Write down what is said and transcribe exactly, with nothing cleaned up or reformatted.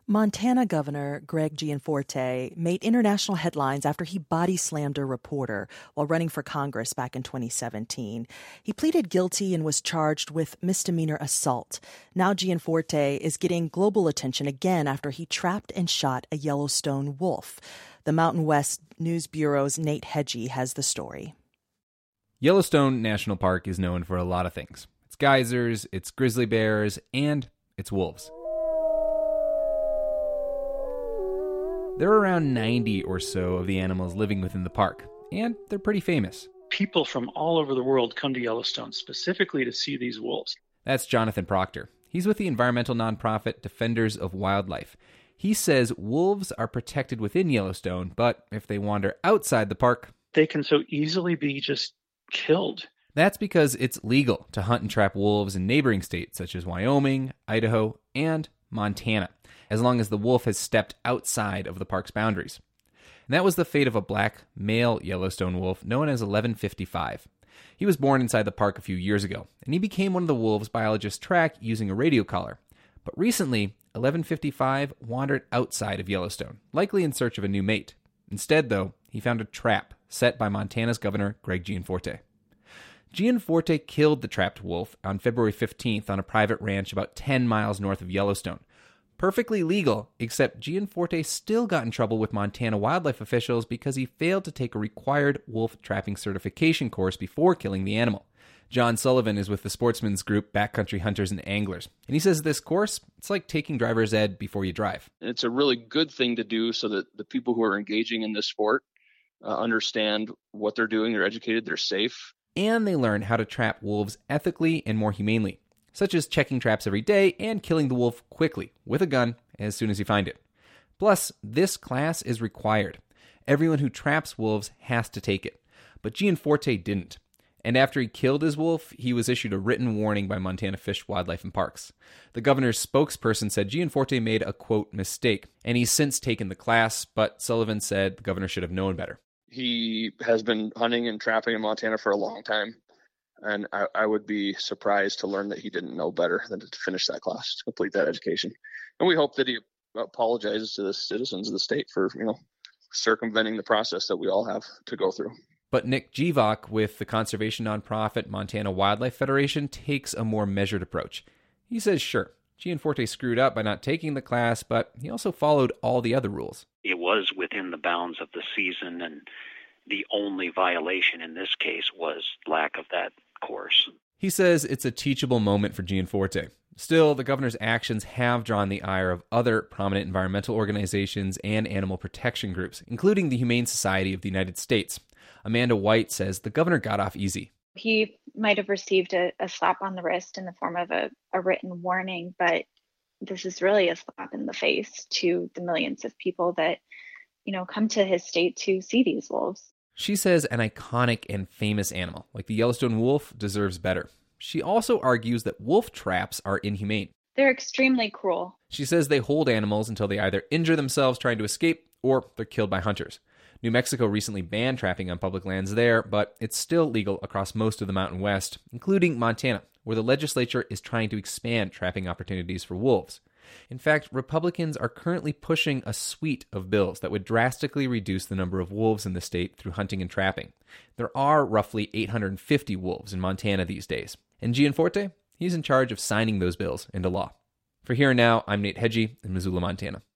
Montana Governor Greg Gianforte made international headlines after he body-slammed a reporter while running for Congress back in twenty seventeen. He pleaded guilty and was charged with misdemeanor assault. Now Gianforte is getting global attention again after he trapped and shot a Yellowstone wolf. The Mountain West News Bureau's Nate Hegyi has the story. Yellowstone National Park is known for a lot of things. It's geysers, it's grizzly bears, and it's wolves. There are around ninety or so of the animals living within the park, and they're pretty famous. People from all over the world come to Yellowstone specifically to see these wolves. That's Jonathan Proctor. He's with the environmental nonprofit Defenders of Wildlife. He says wolves are protected within Yellowstone, but if they wander outside the park, they can so easily be just killed. That's because it's legal to hunt and trap wolves in neighboring states such as Wyoming, Idaho, and Montana, as long as the wolf has stepped outside of the park's boundaries. And that was the fate of a black male Yellowstone wolf known as eleven fifty-five. He was born inside the park a few years ago, and he became one of the wolves biologists track using a radio collar. But recently, eleven fifty-five wandered outside of Yellowstone, likely in search of a new mate. Instead, though, he found a trap set by Montana's Governor Greg Gianforte. Gianforte killed the trapped wolf on February fifteenth on a private ranch about ten miles north of Yellowstone. Perfectly legal, except Gianforte still got in trouble with Montana wildlife officials because he failed to take a required wolf trapping certification course before killing the animal. John Sullivan is with the sportsman's group Backcountry Hunters and Anglers, and he says this course, it's like taking driver's ed before you drive. It's a really good thing to do so that the people who are engaging in this sport uh, understand what they're doing, they're educated, they're safe. And they learn how to trap wolves ethically and more humanely, such as checking traps every day and killing the wolf quickly with a gun as soon as you find it. Plus, this class is required. Everyone who traps wolves has to take it. But Gianforte didn't. And after he killed his wolf, he was issued a written warning by Montana Fish, Wildlife, and Parks. The governor's spokesperson said Gianforte made a, quote, mistake, and he's since taken the class, but Sullivan said the governor should have known better. He has been hunting and trapping in Montana for a long time, and I, I would be surprised to learn that he didn't know better than to finish that class, to complete that education. And we hope that he apologizes to the citizens of the state for, you know, circumventing the process that we all have to go through. But Nick Jivak with the conservation nonprofit Montana Wildlife Federation takes a more measured approach. He says, sure, Gianforte screwed up by not taking the class, but he also followed all the other rules. It was within the bounds of the season, and the only violation in this case was lack of that course. He says it's a teachable moment for Gianforte. Still, the governor's actions have drawn the ire of other prominent environmental organizations and animal protection groups, including the Humane Society of the United States. Amanda White says the governor got off easy. He might have received a, a slap on the wrist in the form of a, a written warning, but this is really a slap in the face to the millions of people that, you know, come to his state to see these wolves. She says an iconic and famous animal, like the Yellowstone wolf, deserves better. She also argues that wolf traps are inhumane. They're extremely cruel. She says they hold animals until they either injure themselves trying to escape or they're killed by hunters. New Mexico recently banned trapping on public lands there, but it's still legal across most of the Mountain West, including Montana, where the legislature is trying to expand trapping opportunities for wolves. In fact, Republicans are currently pushing a suite of bills that would drastically reduce the number of wolves in the state through hunting and trapping. There are roughly eight hundred fifty wolves in Montana these days. And Gianforte, he's in charge of signing those bills into law. For Here and Now, I'm Nate Hegyi in Missoula, Montana.